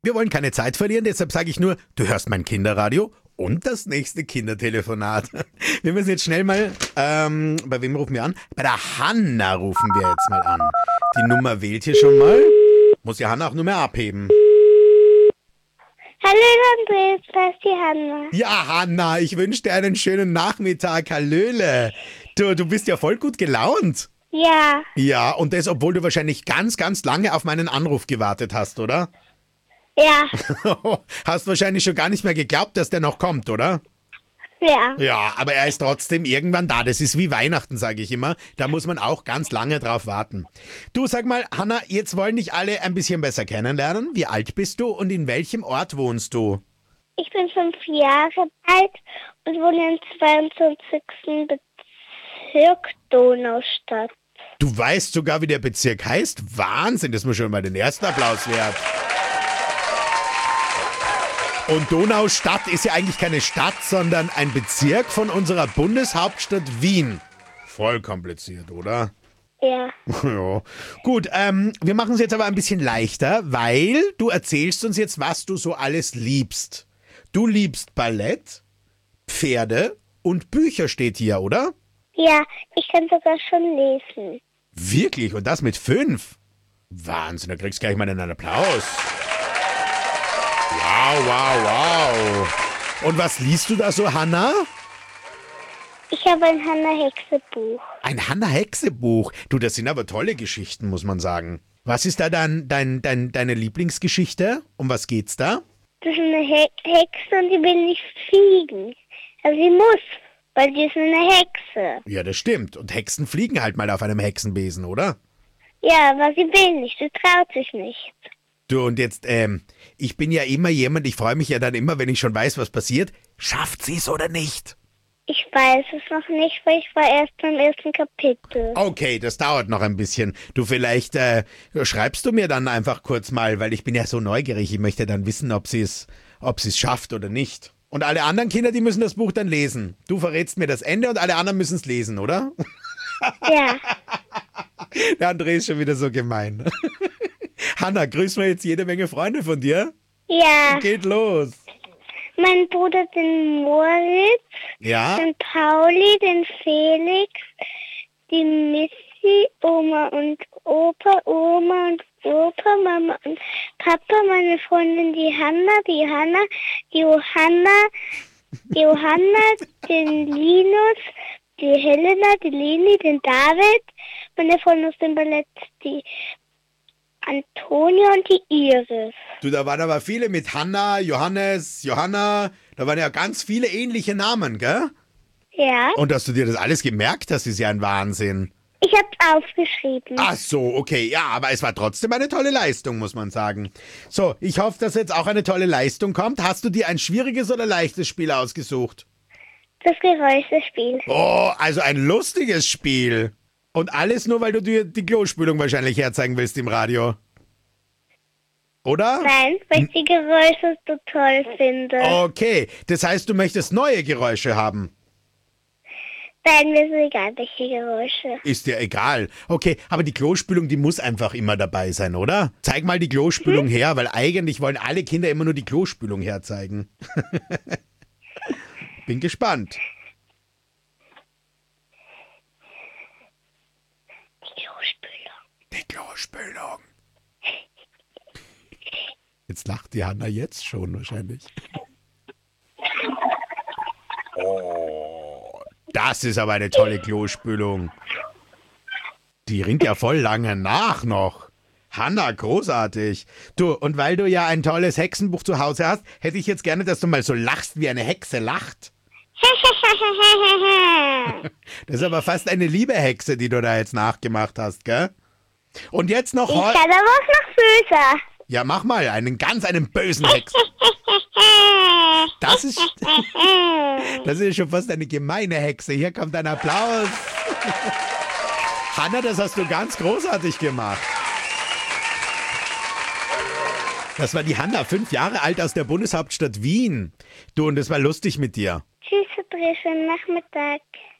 Wir wollen keine Zeit verlieren, deshalb sage ich nur, du hörst mein Kinderradio und das nächste Kindertelefonat. Wir müssen jetzt schnell mal, bei wem rufen wir an? Bei der Hanna rufen wir jetzt mal an. Die Nummer wählt hier schon mal. Muss ja Hanna auch nur mehr abheben. Hallo Andreas, das ist die Hanna. Ja, Hanna, ich wünsche dir einen schönen Nachmittag. Hallöle. Du bist ja voll gut gelaunt. Ja, Ja, und das, obwohl du wahrscheinlich ganz, ganz lange auf meinen Anruf gewartet hast, oder? ja, Hast wahrscheinlich schon gar nicht mehr geglaubt, dass der noch kommt, oder? ja. Ja, aber er ist trotzdem irgendwann da. Das ist wie Weihnachten, sage ich immer. Da muss man auch ganz lange drauf warten. Du, sag mal, Hanna, jetzt wollen dich alle ein bisschen besser kennenlernen. Wie alt bist du und in welchem Ort wohnst du? Ich bin 5 Jahre alt und wohne im 22. Bezirk Donaustadt. Du weißt sogar, wie der Bezirk heißt? Wahnsinn, das muss schon mal den ersten Applaus wert. Und Donaustadt ist ja eigentlich keine Stadt, sondern ein Bezirk von unserer Bundeshauptstadt Wien. Voll kompliziert, oder? Ja, Ja. Gut, wir machen es jetzt aber ein bisschen leichter, weil du erzählst uns jetzt, was du so alles liebst. Du liebst Ballett, Pferde und Bücher steht hier, oder? ja, ich kann sogar schon lesen. Wirklich? Und das mit 5? Wahnsinn, da kriegst du gleich mal einen Applaus. Wow, wow, wow. Und was liest du da so, Hanna? Ich habe ein Hannah-Hexe-Buch. Ein Hannah-Hexe-Buch. Du, das sind aber tolle Geschichten, muss man sagen. Was ist da deine Lieblingsgeschichte? Um was geht's da? Das ist eine Hexe und die will nicht fliegen. Also sie muss, weil die ist eine Hexe. Ja, das stimmt. Und Hexen fliegen halt mal auf einem Hexenbesen, oder? Ja, aber sie will nicht, sie traut sich nicht. Du, und jetzt, ich bin ja immer jemand, ich freue mich ja dann immer, wenn ich schon weiß, was passiert. Schafft sie's oder nicht? Ich weiß es noch nicht, weil ich war erst beim ersten Kapitel. Okay, das dauert noch ein bisschen. Du, vielleicht schreibst du mir dann einfach kurz mal, weil ich bin ja so neugierig. Ich möchte dann wissen, ob sie es schafft oder nicht. Und alle anderen Kinder, die müssen das Buch dann lesen. Du verrätst mir das Ende und alle anderen müssen es lesen, oder? Ja, Der André ist schon wieder so gemein. Hanna, grüßen wir jetzt jede Menge Freunde von dir? ja. Geht los. Mein Bruder, den Moritz, Ja? den Pauli, den Felix, die Missy, Oma und Opa, Oma und Opa, Mama und Papa, meine Freundin, die Hanna, die Johanna, den Linus, die Helena, die Leni, den David, meine Freundin aus dem Ballett, die Antonia und die Iris. Du, da waren aber viele mit Hanna, Johannes, Johanna. Da waren ja ganz viele ähnliche Namen, gell? Ja, Und dass du dir das alles gemerkt hast, ist ja ein Wahnsinn. ich hab's aufgeschrieben. Ach so, okay, ja, aber es war trotzdem eine tolle Leistung, muss man sagen. So, ich hoffe, dass jetzt auch eine tolle Leistung kommt. Hast du dir ein schwieriges oder leichtes Spiel ausgesucht? Das Geräuschespiel. Oh, also ein lustiges Spiel. Und alles nur, weil du dir die Klospülung wahrscheinlich herzeigen willst im Radio. Oder? Nein, weil ich die Geräusche so toll finde. Okay, das heißt, du möchtest neue Geräusche haben. Nein, mir ist egal, welche Geräusche. Ist dir egal. Okay, aber die Klospülung, die muss einfach immer dabei sein, oder? Zeig mal die Klospülung her, weil eigentlich wollen alle Kinder immer nur die Klospülung herzeigen. Bin gespannt. Die Klospülung. Die Klospülung. Jetzt lacht die Hanna jetzt schon wahrscheinlich. Oh, das ist aber eine tolle Klospülung. Die rinnt ja voll lange nach noch. Hanna, großartig. Du, und weil du ja ein tolles Hexenbuch zu Hause hast, hätte ich jetzt gerne, dass du mal so lachst, wie eine Hexe lacht. Das ist aber fast eine liebe Hexe, die du da jetzt nachgemacht hast, gell? Und jetzt noch... Ich kann aber auch noch böser. Ja, mach mal, einen bösen Hex. Das ist schon fast eine gemeine Hexe. Hier kommt ein Applaus. Hanna, das hast du ganz großartig gemacht. Das war die Hanna, 5 Jahre alt aus der Bundeshauptstadt Wien. Du, und das war lustig mit dir. Tschüss, André, schönen Nachmittag.